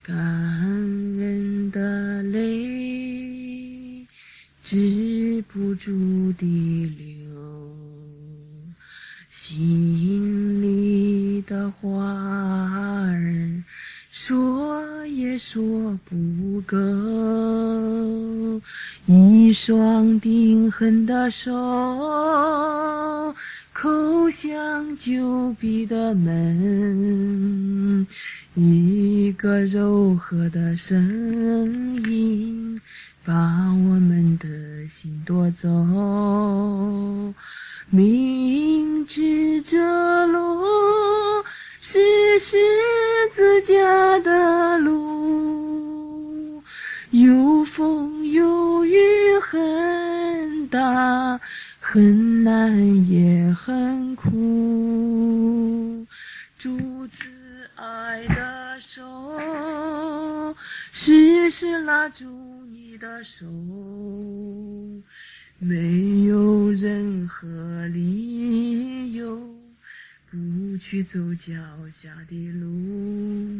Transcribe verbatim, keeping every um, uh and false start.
感人的泪止不住地流，心里的话儿说也说不够，一双冰狠的手叩响旧壁的门，一个柔和的声音把我们的心夺走。明知这路是十字架的路，有风有雨很大很难也很苦，主慈爱的手时时拉住你的手，没有任何理由不去走脚下的路。